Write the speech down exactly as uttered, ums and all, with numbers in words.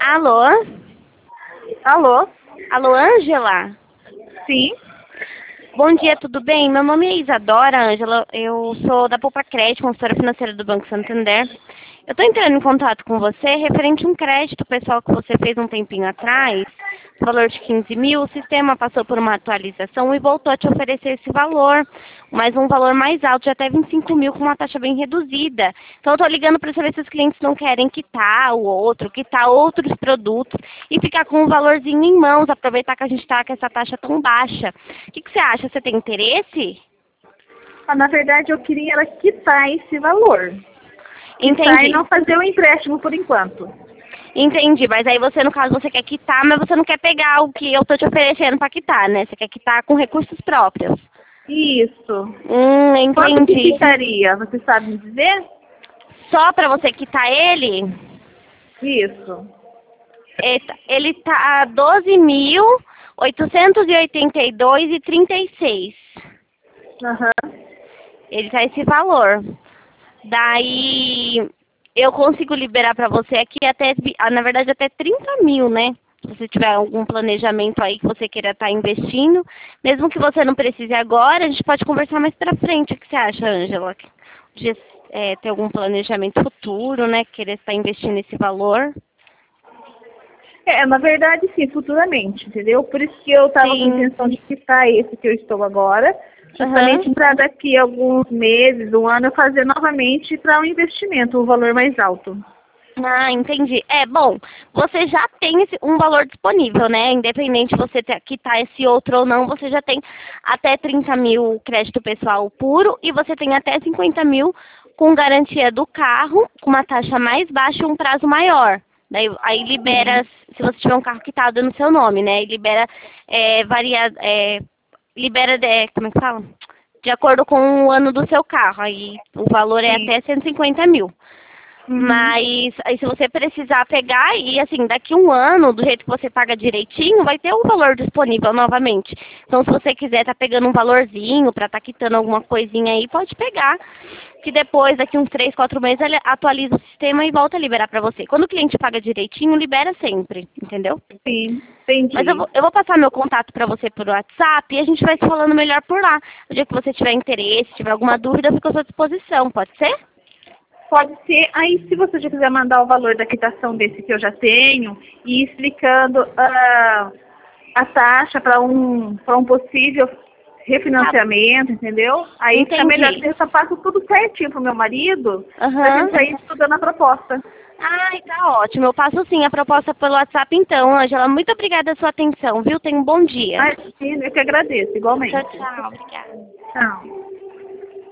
Alô? Alô? Alô, Ângela? Sim. Bom dia, tudo bem? Meu nome é Isadora, Ângela. Eu sou da Poupa Crédito, consultora financeira do Banco Santander. Eu estou entrando em contato com você referente a um crédito pessoal que você fez um tempinho atrás, valor de quinze mil. O sistema passou por uma atualização e voltou a te oferecer esse valor, mas um valor mais alto, de até vinte e cinco mil, com uma taxa bem reduzida. Então, eu estou ligando para saber se os clientes não querem quitar o outro, quitar outros produtos e ficar com um valorzinho em mãos, aproveitar que a gente está com essa taxa tão baixa. O que, que você acha? Você tem interesse? Ah, na verdade, eu queria era quitar esse valor. Entendi. Quitar e não fazer o empréstimo por enquanto. Entendi, mas aí você, no caso, você quer quitar, mas você não quer pegar o que eu tô te oferecendo para quitar, né? Você quer quitar com recursos próprios. Isso. Hum, Quanto que entendi. ficaria? Você sabe me dizer? Só para você quitar ele, Isso. eita, ele tá doze mil oitocentos e oitenta e dois reais e trinta e seis. Aham. Ele tá esse valor. Daí eu consigo liberar para você aqui até, ah, na verdade, até trinta mil, né? Se você tiver algum planejamento aí que você queira estar investindo, mesmo que você não precise agora, a gente pode conversar mais para frente. O que você acha, Ângela? De é, ter algum planejamento futuro, né? Querer estar investindo esse valor? É, na verdade, sim, futuramente, entendeu? Por isso que eu estava com Sim. intenção de quitar esse que eu estou agora, justamente Aham. para daqui a alguns meses, um ano, eu fazer novamente para um investimento, um valor mais alto. Ah, entendi. É, bom, você já tem esse, um valor disponível, né? Independente de você ter, quitar esse outro ou não, você já tem até trinta mil crédito pessoal puro e você tem até cinquenta mil com garantia do carro, com uma taxa mais baixa e um prazo maior. Daí, aí libera, Sim, se você tiver um carro quitado no seu nome, né? E libera, é, varia, é, libera, de, como é que fala? De acordo com o ano do seu carro. Aí o valor é sim. até cento e cinquenta mil. Uhum. Mas aí se você precisar pegar e assim, daqui um ano, do jeito que você paga direitinho, vai ter o valor disponível novamente. Então se você quiser tá pegando um valorzinho para tá quitando alguma coisinha aí, pode pegar. Que depois, daqui uns três, quatro meses, ele atualiza o sistema e volta a liberar para você. Quando o cliente paga direitinho, libera sempre, entendeu? Sim, Mas eu entendi. vou, eu vou passar meu contato para você por WhatsApp e a gente vai se falando melhor por lá. No dia que você tiver interesse, tiver alguma dúvida, eu fico à sua disposição, pode ser? Pode ser, aí se você já quiser mandar o valor da quitação desse que eu já tenho e explicando ah, a taxa para um, para um possível refinanciamento, entendeu? Aí fica melhor Entendi. que eu só passo tudo certinho pro meu marido, pra Aham. gente sair estudando a proposta. Ai, tá ótimo. Eu passo sim a proposta pelo WhatsApp então, Ângela. Muito obrigada pela sua atenção, viu? Tenha um bom dia. Imagina, eu que agradeço, Tchau, igualmente. tchau. Obrigada. Tchau.